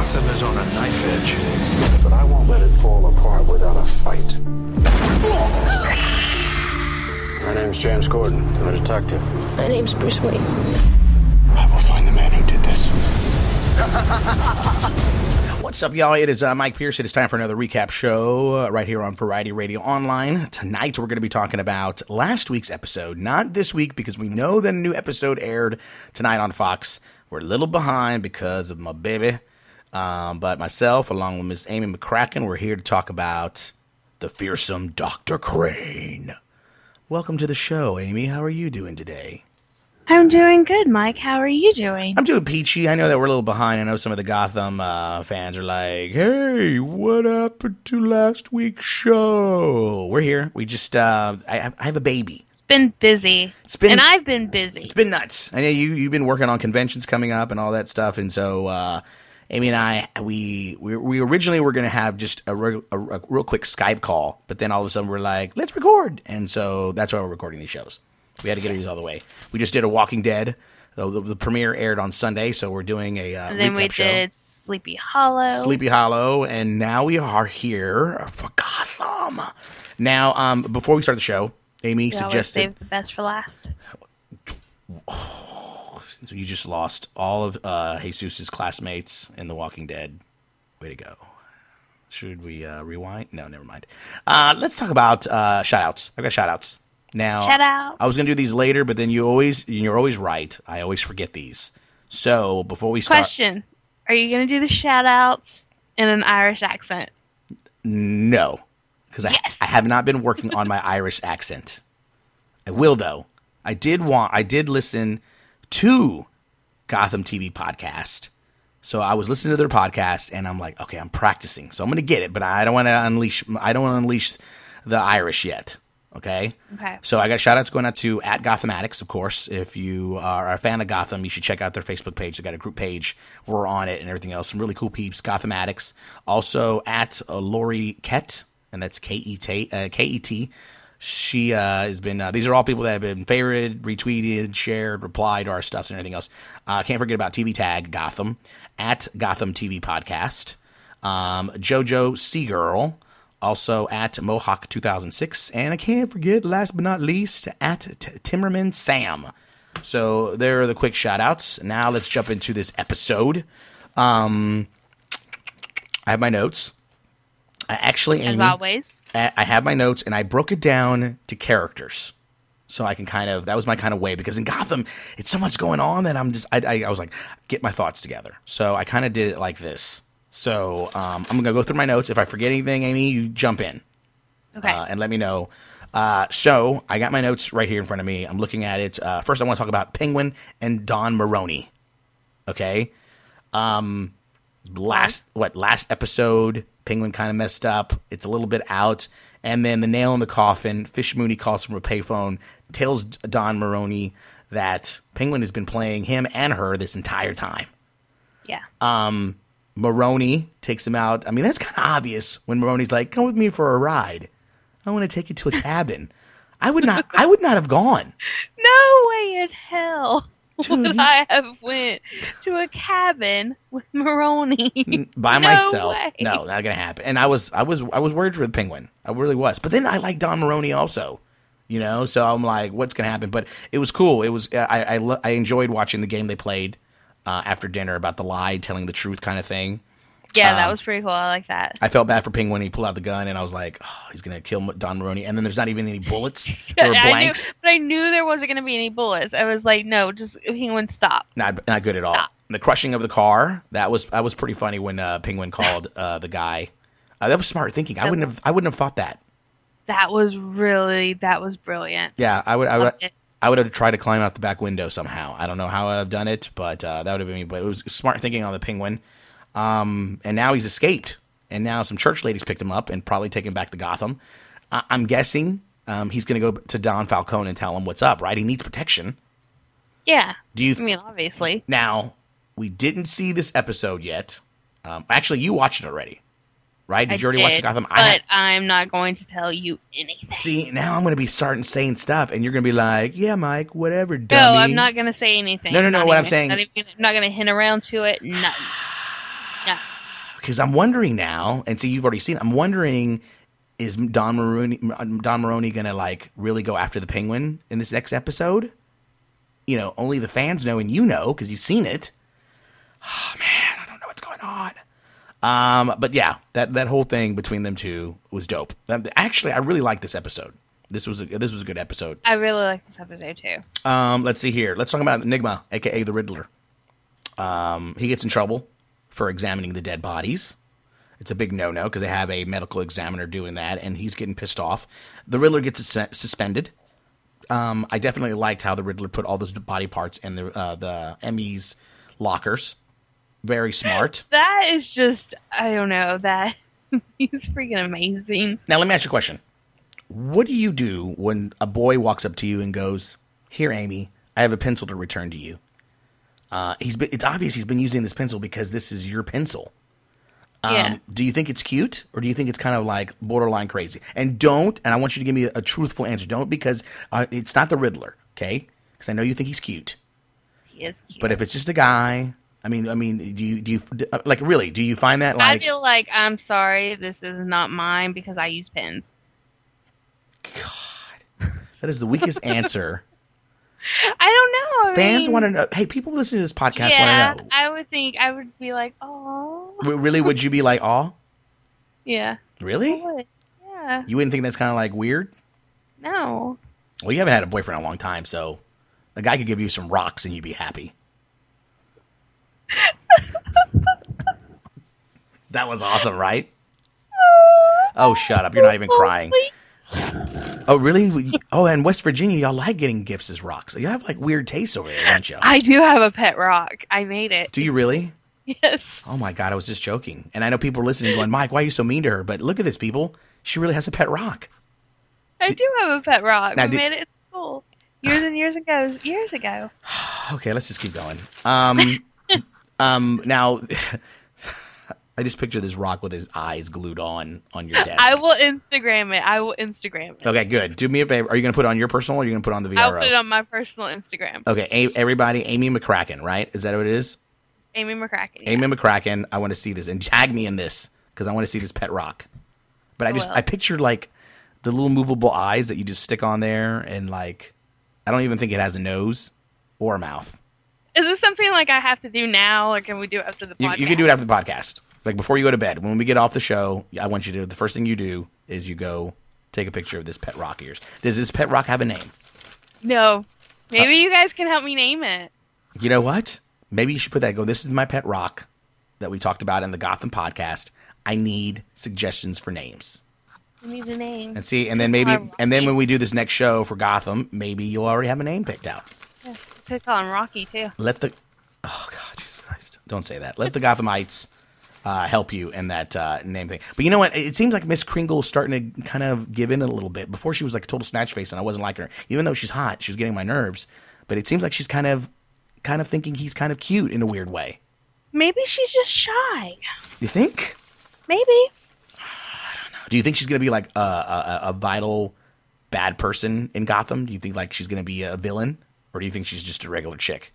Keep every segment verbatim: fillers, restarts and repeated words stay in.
Gotham is on a knife edge, but I won't let it fall apart without a fight. My name's James Gordon. I'm a detective. My name's Bruce Wayne. I will find the man who did this. What's up, y'all? It is uh, Mike Pierce. It is time for another recap show uh, right here on Variety Radio Online. Tonight, we're going to be talking about last week's episode, not this week, because we know that a new episode aired tonight on Fox. We're a little behind because of my baby, um, but myself, along with Miss Amy McCracken, we're here to talk about the fearsome Doctor Crane. Welcome to the show, Amy. How are you doing today? I'm doing good, Mike. How are you doing? I'm doing peachy. I know that we're a little behind. I know some of the Gotham uh, fans are like, hey, what happened to last week's show? We're here. We just, uh, I, I have a baby. It's been busy. It's been, and I've been busy. It's been nuts. I know you, you've been working on conventions coming up and all that stuff. And so uh, Amy and I, we we, we originally were going to have just a, re- a, a real quick Skype call. But then all of a sudden we're like, let's record. And so that's why we're recording these shows. We had to get these all the way. We just did a Walking Dead. The, the, the premiere aired on Sunday, so we're doing a uh, and then recap we show. did Sleepy Hollow. Sleepy Hollow, and now we are here for Gotham. Now, um, before we start the show, Amy You always suggested... save the best for last. Oh, so you just lost all of uh, Jesus' classmates in The Walking Dead. Way to go. Should we uh, rewind? No, never mind. Uh, let's talk about uh, shout-outs. I've got shout-outs. Now, Shout out. I was going to do these later, but then you always, you're always right. I always forget these. So, before we start... Question. Are you going to do the shout-outs in an Irish accent? No. Because Yes. I, I have not been working on my Irish accent. I will, though. I did want... I did listen to Gotham T V podcast. So, I was listening to their podcast, and I'm like, okay, I'm practicing. So, I'm going to get it, but I don't want to unleash... I don't want to unleash the Irish yet. Okay? Okay. So I got shout-outs going out to at Gotham Addicts, of course. If you are a fan of Gotham, you should check out their Facebook page. They've got a group page. We're on it and everything else. Some really cool peeps, Gotham Addicts. Also at uh, Lori Kett, and that's K E T. Uh, K E T. She uh, has been, uh, these are all people that have been favorited, retweeted, shared, replied to our stuff and everything else. Uh, can't forget about T V Tag Gotham, at Gotham T V Podcast. Um, JoJo Seagirl. Also at Mohawk two thousand six. And I can't forget, last but not least, at T- Timmerman Sam. So there are the quick shout-outs. Now let's jump into this episode. Um, I have my notes. I actually, As Amy, always. I I have my notes, and I broke it down to characters. So I can kind of, that was my kind of way. Because in Gotham, it's so much going on that I'm just, I, I, I was like, get my thoughts together. So I kind of did it like this. So um, I'm going to go through my notes. If I forget anything, Amy, you jump in Okay. uh, and let me know. Uh, so I got my notes right here in front of me. I'm looking at it. Uh, first, I want to talk about Penguin and Don Maroney. Okay. Um, last what last episode, Penguin kind of messed up. It's a little bit out. And then the nail in the coffin, Fish Mooney calls from a payphone, tells Don Maroney that Penguin has been playing him and her this entire time. Yeah. Um, Maroney takes him out. I mean, that's kind of obvious when Maroney's like, come with me for a ride. I want to take you to a cabin. I would not, I would not have gone. No way in hell Dude, would you- I have went to a cabin with Maroney. By No myself. way. No, not going to happen. And I was, I was, I was worried for the Penguin. I really was. But then I like Don Maroney also, you know? So I'm like, what's going to happen? But it was cool. It was, I, I, lo- I enjoyed watching the game they played uh, after dinner about the lie, telling the truth kind of thing. Yeah, that Um, was pretty cool. I like that. I felt bad for Penguin. He pulled out the gun, and I was like, oh, he's going to kill Don Maroney. And then there's not even any bullets. There were I knew, blanks. but I knew there wasn't going to be any bullets. I was like, no, just Penguin, stop. Not not good at all. Stop. The crushing of the car, that was that was pretty funny when uh, Penguin called uh, the guy. Uh, that was smart thinking. I wouldn't have I wouldn't have thought that. That was really, that was brilliant. Yeah, I would I would Loved it. I would have tried to climb out the back window somehow. I don't know how I'd have done it, but uh, that would have been me. But it was smart thinking on the Penguin. Um, and now he's escaped. And now some church ladies picked him up and probably taken him back to Gotham. I- I'm guessing um, he's going to go to Don Falcone and tell him what's up, right? He needs protection. Yeah. Do you I mean, obviously. Now, we didn't see this episode yet. Um, actually, you watched it already, right? Did I you already watch did, Gotham? But I ha- I'm not going to tell you anything. see, now I'm going to be starting saying stuff, and you're going to be like, yeah, Mike, whatever, No, dummy. I'm not going to say anything. No, no, no, Not what I'm even- saying- Not even, I'm not going to hint around to it. No. No. because I'm wondering now, and see, you've already seen it, I'm wondering, is Don Maroney, Don Maroney going to, like, really go after the Penguin in this next episode? You know, only the fans know, and you know, because you've seen it. Oh, man, I don't know what's going on. Um, but yeah, that, that whole thing between them two was dope. Actually, I really liked this episode. This was a, this was a good episode. I really like this episode too. Um, let's see here. Let's talk about Enigma, aka the Riddler. Um, he gets in trouble for examining the dead bodies. It's a big no-no because they have a medical examiner doing that, and he's getting pissed off. The Riddler gets sus- suspended. Um, I definitely liked how the Riddler put all those body parts in the uh, the Emmy's lockers. Very smart. That is just, I don't know, that he's freaking amazing. Now, let me ask you a question. What do you do when a boy walks up to you and goes, "Here, Amy, I have a pencil to return to you"? Uh, he's been, it's obvious he's been using this pencil because this is your pencil. Um, Yeah. Do you think it's cute, or do you think it's kind of like borderline crazy? And don't, and I want you to give me a, a truthful answer. Don't, because uh, it's not the Riddler, okay? Because I know you think he's cute. He is cute. But if it's just a guy, I mean, I mean, do you do you like really? Do you find that like? I feel like, I'm sorry, this is not mine because I use pens. God, that is the weakest answer. I don't know. I Fans mean, want to know. Hey, people listening to this podcast yeah, want to know. I would think, I would be like, oh. W- Really, would you be like, "Aw"? Yeah. Really? I would. Yeah. You wouldn't think that's kind of like weird? No. Well, you haven't had a boyfriend in a long time, so a guy could give you some rocks and you'd be happy. That was awesome, right? Oh, shut up. You're not even crying. Oh, really? Oh, and West Virginia, y'all like getting gifts as rocks. You have, like, weird taste over there, don't you? I do have a pet rock. I made it. Do you really? Yes. Oh, my God. I was just joking. And I know people are listening going, "Mike, why are you so mean to her?" But look at this, people. She really has a pet rock. I do have a pet rock. Now, We did- made it at school. Years and years ago. Years ago. Okay, let's just keep going. Um, um, now, I just picture this rock with his eyes glued on on your desk. I will Instagram it. I will Instagram it. Okay, good. Do me a favor. Are you going to put it on your personal, or are you going to put it on the V R O? I'll put it on my personal Instagram. Okay, a- everybody, Amy McCracken, right? Is that what it is? Amy McCracken. Amy McCracken. I want to see this, and tag me in this because I want to see this pet rock. But I I just will. I pictured like the little movable eyes that you just stick on there, and like I don't even think it has a nose or a mouth. Is this something like I have to do now, or can we do it after the You, podcast? you can do it after the podcast, like before you go to bed. When we get off the show, I want you to. The first thing you do is you go take a picture of this pet rock of yours. Does this pet rock have a name? No. Maybe you guys can help me name it. You know what? Maybe you should put that. Go. This is my pet rock that we talked about in the Gotham podcast. I need suggestions for names. I need a name. And see, and then maybe, and then when we do this next show for Gotham, maybe you'll already have a name picked out. Yeah, could call him Rocky too. Let the, oh God, Jesus Christ, don't say that. Let the Gothamites uh, help you in that uh, name thing. But you know what? It seems like Miss Kringle is starting to kind of give in a little bit. Before she was like a total snatch face, and I wasn't liking her. Even though she's hot, she was getting my nerves. But it seems like she's kind of, kind of thinking he's kind of cute in a weird way. Maybe she's just shy. You think? Maybe. Do you think she's going to be like a, a, a vital bad person in Gotham? Do you think like she's going to be a villain? Or do you think she's just a regular chick?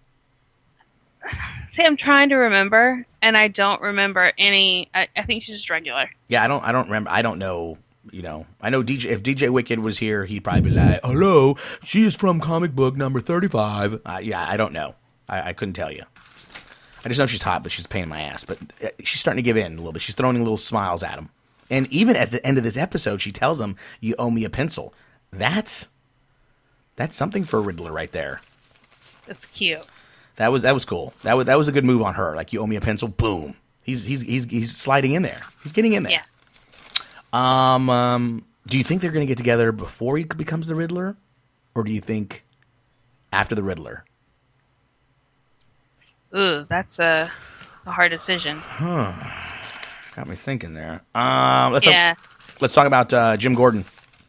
See, I'm trying to remember, and I don't remember any. I, I think she's just regular. Yeah, I don't I don't remember. I don't know, you know. I know D J if D J Wicked was here, he'd probably be like, "Hello, she is from comic book number thirty-five." Uh, yeah, I don't know. I, I couldn't tell you. I just know she's hot, but she's a pain in my ass. But uh, she's starting to give in a little bit. She's throwing little smiles at him. And even at the end of this episode, she tells him, "You owe me a pencil." That's that's something for a Riddler right there. It's cute. That was that was cool. That was that was a good move on her. Like, you owe me a pencil. Boom. He's he's he's he's sliding in there. He's getting in there. Yeah. Um. um do you think they're going to get together before he becomes the Riddler, or do you think after the Riddler? Ooh, that's a, a hard decision. Got me thinking there. Um. Let's Yeah. talk, let's talk about uh, Jim Gordon.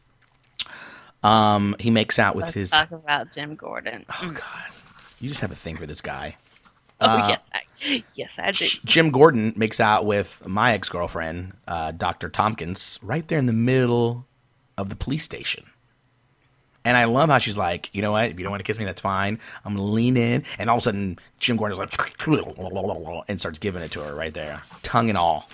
Um. He makes out with Let's his. talk about Jim Gordon. Oh God. You just have a thing for this guy. Oh, Uh, yes, I, yes, I do. Jim Gordon makes out with my ex-girlfriend, uh, Doctor Tompkins, right there in the middle of the police station. And I love how she's like, you know what? If you don't want to kiss me, that's fine. I'm going to lean in. And all of a sudden, Jim Gordon's like, and starts giving it to her right there. Tongue and all.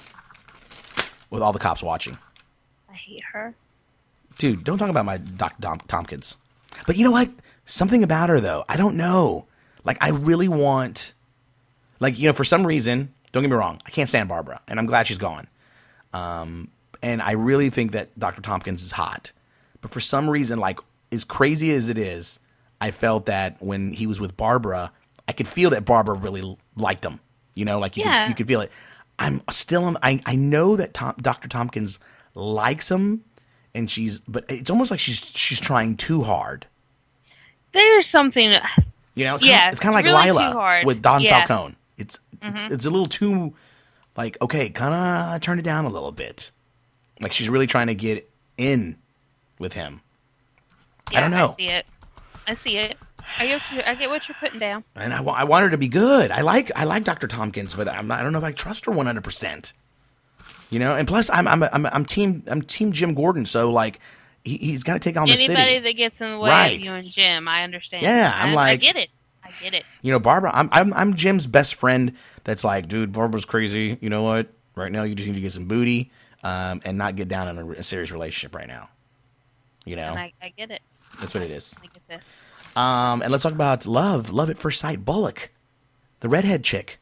With all the cops watching. I hate her. Dude, don't talk about my Doctor Tom- Tompkins. But you know what? Something about her, though. I don't know. Like, I really want... Like, you know, for some reason, don't get me wrong, I can't stand Barbara. And I'm glad she's gone. Um, and I really think that Doctor Tompkins is hot. But for some reason, like... as crazy as it is, I felt that when he was with Barbara, I could feel that Barbara really liked him. You know, like you, yeah. could, you could feel it. I'm still, I, I know that Tom, Doctor Tompkins likes him, and she's, but it's almost like she's she's trying too hard. There's something. You know, it's yeah, kind of, it's kind of like really Lila with Don yeah. Falcone. It's, mm-hmm. it's it's a little too, like, okay, kind of turn it down a little bit. Like she's really trying to get in with him. Yeah, I don't know. I see it. I see it. I get, what I get what you're putting down. And I, I want her to be good. I like I like Doctor Tompkins, but I'm not, I don't know if I trust her one hundred percent. You know, and plus I'm I'm I'm, I'm team I'm team Jim Gordon, so like he, he's got to take on the city. Anybody that gets in the way right. of you and Jim, I understand. Yeah, I'm I, like I get it. I get it. You know, Barbara, I'm I'm I'm Jim's best friend. That's like, dude, Barbara's crazy. You know what? Right now, you just need to get some booty, um, and not get down in a, a serious relationship right now. You know, and I, I get it. That's what it is. I get this. Um, and let's talk about love, love at first sight. Bullock, the redhead chick,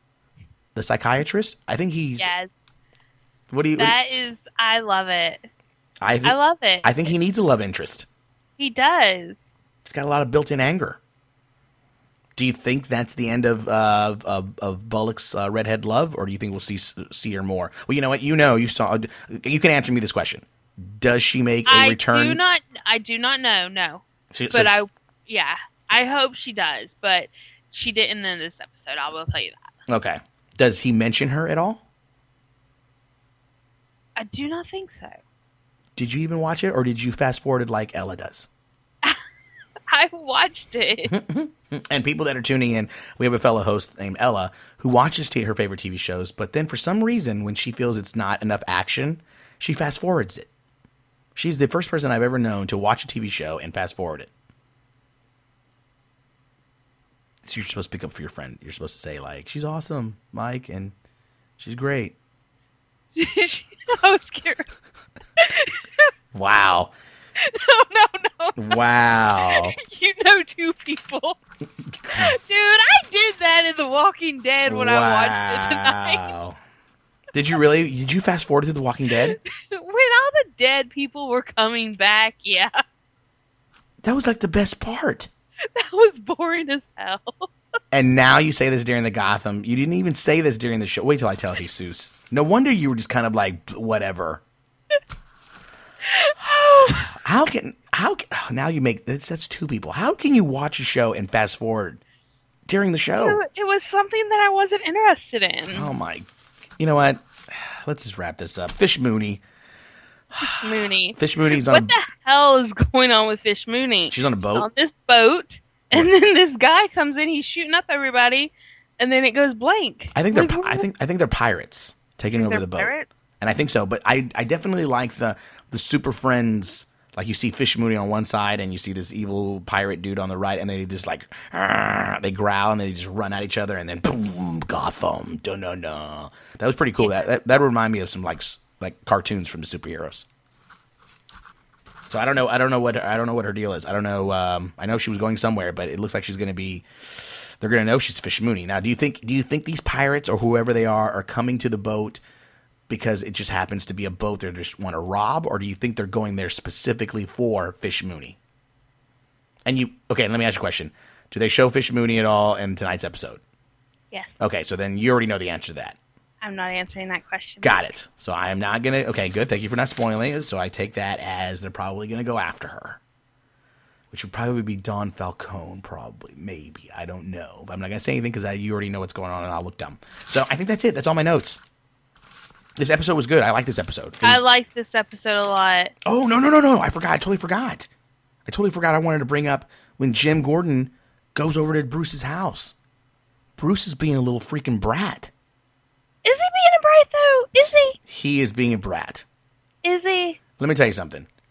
the psychiatrist. I think he's. Yes. What do you? That what do you, is, I love it. I th- I love it. I think he needs a love interest. He does. He's got a lot of built-in anger. Do you think that's the end of uh, of, of Bullock's uh, redhead love, or do you think we'll see see her more? Well, you know what? You know, you saw. You can answer me this question. Does she make a I return? do not. I do not know. No, she, but so I. Yeah, I hope she does, but she didn't in this episode. I will tell you that. Okay. Does he mention her at all? I do not think so. Did you even watch it, or did you fast forward it like Ella does? I watched it. And people that are tuning in, we have a fellow host named Ella who watches t- her favorite T V shows, but then for some reason, when she feels it's not enough action, she fast forwards it. She's the first person I've ever known to watch a T V show and fast forward it. So you're supposed to pick up for your friend. You're supposed to say, like, she's awesome, Mike, and she's great. I was scared. Wow. No, no, no. Wow. You know two people. Dude, I did that in The Walking Dead when wow. I watched it tonight. Did you really? Did you fast forward to The Walking Dead? When all the dead people were coming back, yeah. That was like the best part. That was boring as hell. And now you say this during the Gotham. You didn't even say this during the show. Wait till I tell Jesus. No wonder you were just kind of like, whatever. How can, how can, oh, now you make, that's, that's two people. How can you watch a show and fast forward during the show? It was something that I wasn't interested in. Oh my, you know what? Let's just wrap this up. Fish Mooney. Fish Mooney. Fish Mooney's on What a, the hell is going on with Fish Mooney? She's on a boat. On this boat, and then this guy comes in, he's shooting up everybody, and then it goes blank. I think they're, Like, I think, I think they're pirates taking over they're the boat. pirates? And I think so, but I, I definitely like the, the Super Friends. Like you see Fish Mooney on one side, and you see this evil pirate dude on the right, and they just like they growl and they just run at each other, and then boom, Gotham, dun dun dun. That was pretty cool. That that, that reminded me of some like like cartoons from the superheroes. So I don't know. I don't know what I don't know what her deal is. I don't know. Um, I know she was going somewhere, but it looks like she's going to be. They're going to know she's Fish Mooney. Now, do you think? Do you think these pirates or whoever they are are coming to the boat because it just happens to be a boat they just want to rob, or do you think they're going there specifically for Fish Mooney? And you, okay, let me ask you a question. Do they show Fish Mooney at all in tonight's episode? Yes. Okay, so then you already know the answer to that. I'm not answering that question. Got it. So I am not going to, okay, good. Thank you for not spoiling it. So I take that as they're probably going to go after her, which would probably be Don Falcone, probably, maybe. I don't know. But I'm not going to say anything because you already know what's going on and I'll look dumb. So I think that's it. That's all my notes. This episode was good. I like this episode. Was, I liked this episode a lot. Oh, no, no, no, no. I forgot. I totally forgot. I totally forgot I wanted to bring up when Jim Gordon goes over to Bruce's house. Bruce is being a little freaking brat. Is he being a brat, though? Is he? He is being a brat. Is he? Let me tell you something.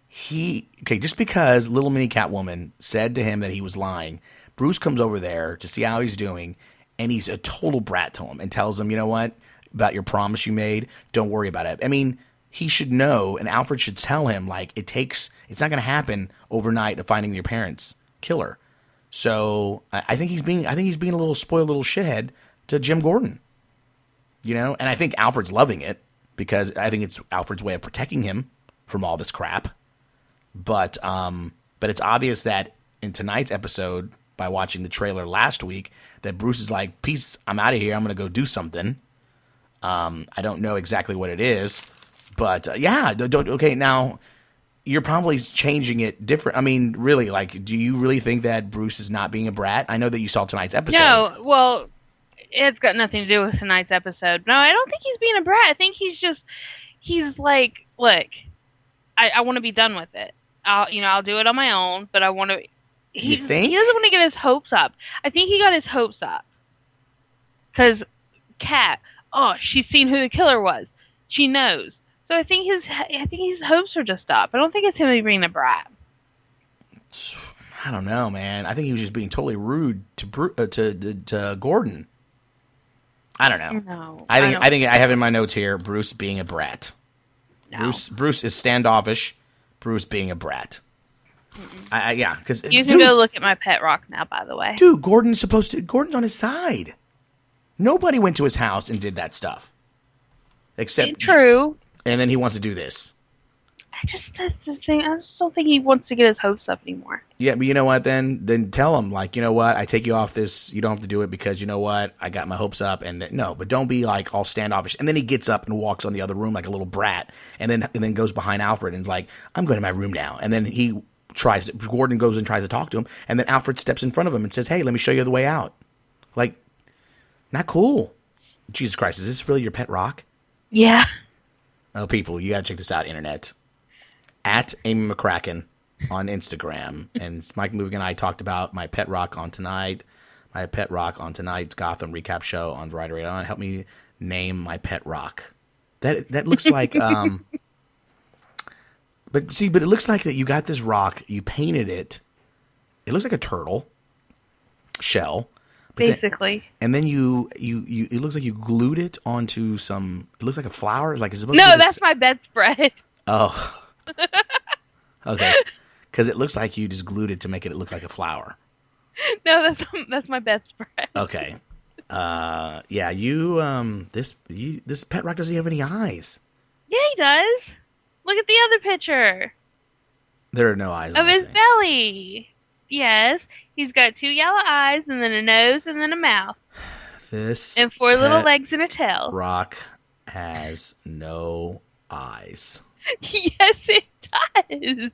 he okay, just because little mini Catwoman said to him that he was lying, Bruce comes over there to see how he's doing, and he's a total brat to him and tells him, you know what, about your promise you made, don't worry about it. I mean, he should know, and Alfred should tell him, like, it takes, it's not going to happen overnight of finding your parents' killer. So I, I think he's being, I think he's being a little spoiled little shithead to Jim Gordon, you know, and I think Alfred's loving it because I think it's Alfred's way of protecting him from all this crap. But, um, but it's obvious that in tonight's episode, by watching the trailer last week, that Bruce is like, peace, I'm out of here. I'm going to go do something. Um, I don't know exactly what it is, but uh, yeah, don't, okay. Now you're probably changing it different. I mean, really, like, do you really think that Bruce is not being a brat? I know that you saw tonight's episode. No, well, it's got nothing to do with tonight's episode. No, I don't think he's being a brat. I think he's just, he's like, look, I, I want to be done with it. I'll, you know, I'll do it on my own, but I want to, he, You think? he doesn't want to get his hopes up. I think he got his hopes up. Because Kat, oh, she's seen who the killer was. She knows. So I think his, I think his hopes are just up. I don't think it's him being a brat. I don't know, man. I think he was just being totally rude to Bru- uh, to, to to Gordon. I don't know. No, I think I don't I think I have in my notes here Bruce being a brat. No. Bruce Bruce is standoffish. Bruce being a brat. I, I, yeah, because You can dude, go look at my pet rock now, by the way. dude, Gordon's supposed to. Gordon's on his side. Nobody went to his house and did that stuff, except True. And then he wants to do this. I just, that's the thing. I just don't think he wants to get his hopes up anymore. Yeah, but you know what? Then, then tell him, like, you know what? I take you off this. You don't have to do it because you know what? I got my hopes up, and th- no, but don't be like all standoffish. And then he gets up and walks on the other room like a little brat, and then and then goes behind Alfred and is like, "I'm going to my room now." And then he tries. To, Gordon goes and tries to talk to him, and then Alfred steps in front of him and says, "Hey, let me show you the way out." Like, not cool. Jesus Christ, is this really your pet rock? Yeah. Oh, people, you got to check this out, internet. At Amy McCracken on Instagram. And Mike Moving and I talked about my pet rock on tonight. My pet rock on tonight's Gotham recap show on Variety Radio. Help me name my pet rock. That that looks like... um. But see, but it looks like that you got this rock. You painted it. It looks like a turtle shell. But Basically. Then, and then you, you, you, it looks like you glued it onto some, it looks like a flower. Like it's supposed No, to be this, that's my bedspread. Oh. Okay. Because it looks like you just glued it to make it look like a flower. No, that's that's my bedspread. Okay. Uh, yeah, you, um, this, you, this pet rock doesn't have any eyes. Yeah, he does. Look at the other picture. There are no eyes on Of this his thing. belly. Yes. He's got two yellow eyes and then a nose and then a mouth. This And four little pet legs and a tail. rock has no eyes. Yes, it does.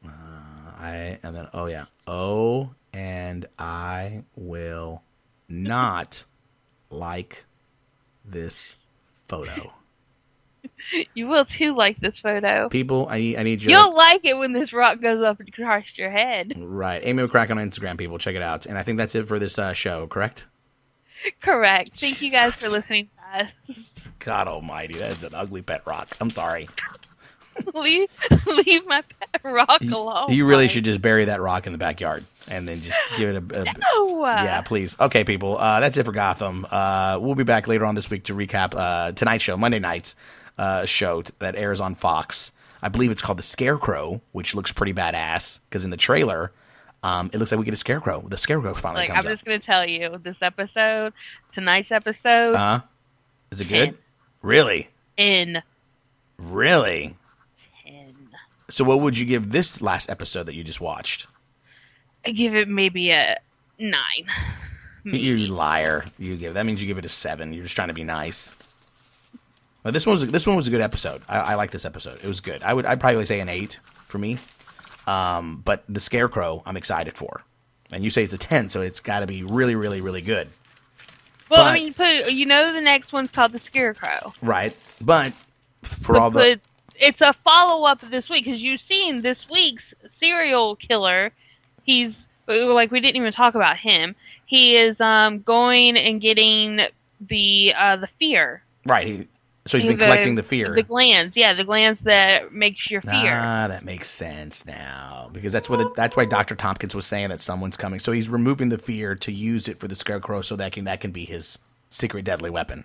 I and then oh yeah. Oh, and I will not like this photo. You will too like this photo. People, I need I need you. You'll like it when this rock goes up across your head. Right, Amy McCracken on Instagram. People, check it out. And I think that's it for this uh, show. Correct? Correct. Thank you Jesus guys Christ. for listening to us. God Almighty, that is an ugly pet rock. I'm sorry. leave, leave my pet rock You, alone. you really Mike. should just bury that rock in the backyard and then just give it a. a No. Yeah, please. Okay, people. Uh, that's it for Gotham. Uh, we'll be back later on this week to recap uh, tonight's show, Monday night's uh, show that airs on Fox. I believe it's called The Scarecrow, which looks pretty badass because in the trailer, um, it looks like we get a Scarecrow. The Scarecrow finally Like, I'm comes just up. going to tell you, this episode, tonight's episode, Uh, is it good? ten. Really? in Really? ten. So what would you give this last episode that you just watched? I give it maybe a nine. You liar. You give that means you give it a seven. You're just trying to be nice. Well, this one was this one was a good episode. I, I like this episode. It was good. I would I'd probably say an eight for me. Um, but the Scarecrow, I'm excited for. And you say it's a ten, so it's got to be really, really, really good. Well, But- I mean, put you know the next one's called The Scarecrow. Right. But for But all the put- it's a follow-up this week, because you've seen this week's serial killer. He's, like, we didn't even talk about him. He is um, going and getting the uh, the fear. right, he, So he's been collecting the fear. The glands, yeah, the glands that makes your fear. Ah, that makes sense now. Because that's what the, that's why Doctor Tompkins was saying that someone's coming. So he's removing the fear to use it for the Scarecrow, so that can that can be his secret deadly weapon.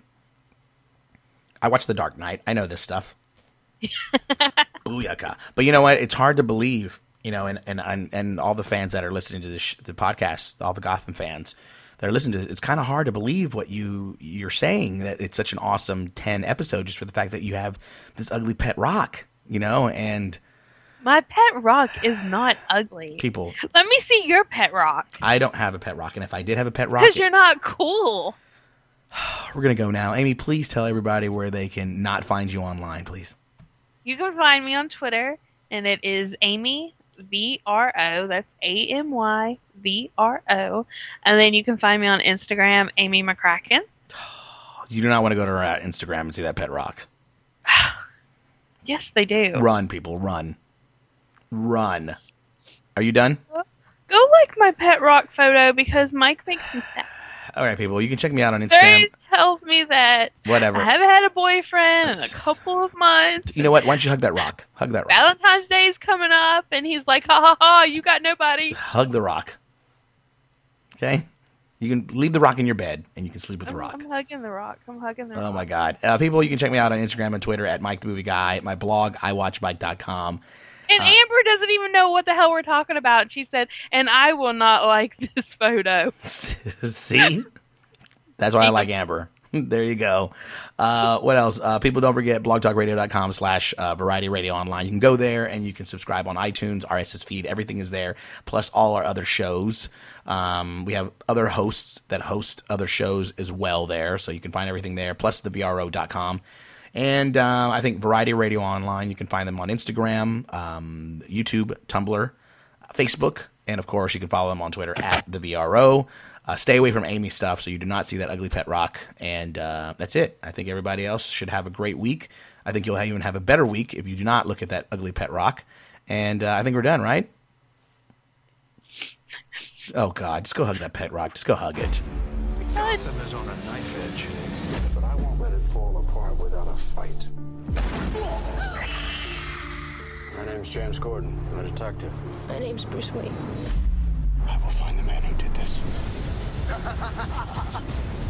I watched The Dark Knight. I know this stuff. Booyaka! But you know what? It's hard to believe. You know, and and and, and all the fans that are listening to this sh- the podcast, all the Gotham fans that are listening to it, it's kind of hard to believe what you you're saying, that it's such an awesome ten episode just for the fact that you have this ugly pet rock, you know, and my pet rock is not ugly. People, let me see your pet rock. I don't have a pet rock, and if I did have a pet rock, because you're not cool. We're gonna go now. Amy, please tell everybody where they can not find you online, please. You can find me on Twitter, and it is Amy V R O. That's A M Y V R O. And then you can find me on Instagram, Amy McCracken. You do not want to go to our Instagram and see that pet rock. Yes, they do. Run, people, run. Run. Are you done? Go like my pet rock photo because Mike makes me sad. All right, people, you can check me out on Instagram. Barry tells me that Whatever. I haven't had a boyfriend in a couple of months. You know what? Why don't you hug that rock? Hug that rock. Valentine's Day is coming up, and he's like, ha ha ha, you got nobody. Just hug the rock. Okay? You can leave the rock in your bed, and you can sleep with the I'm, rock. I'm hugging the rock. I'm hugging the rock. Oh, my God. Uh, people, you can check me out on Instagram and Twitter at Mike the Movie Guy, my blog, i watch mike dot com. And uh, Amber doesn't even know what the hell we're talking about. She said, and I will not like this photo. See? That's why I like Amber. There you go. Uh, what else? Uh, people, don't forget blogtalkradio.com slash variety radio online. You can go there and you can subscribe on iTunes, R S S feed. Everything is there, plus all our other shows. Um, we have other hosts that host other shows as well there, so you can find everything there, plus the V R O dot com. And uh, I think Variety Radio Online, you can find them on Instagram, um, YouTube, Tumblr, Facebook, and, of course, you can follow them on Twitter at the V R O. Uh, stay away from Amy stuff so you do not see that ugly pet rock. And uh, that's it. I think everybody else should have a great week. I think you'll even have a better week if you do not look at that ugly pet rock. And uh, I think we're done, right? Oh, God. Just go hug that pet rock. Just go hug it. Gotham is on a knife edge, but I won't let it fall apart without a fight. My name's James Gordon. I'm a detective. My name's Bruce Wayne. I will find the man who did this.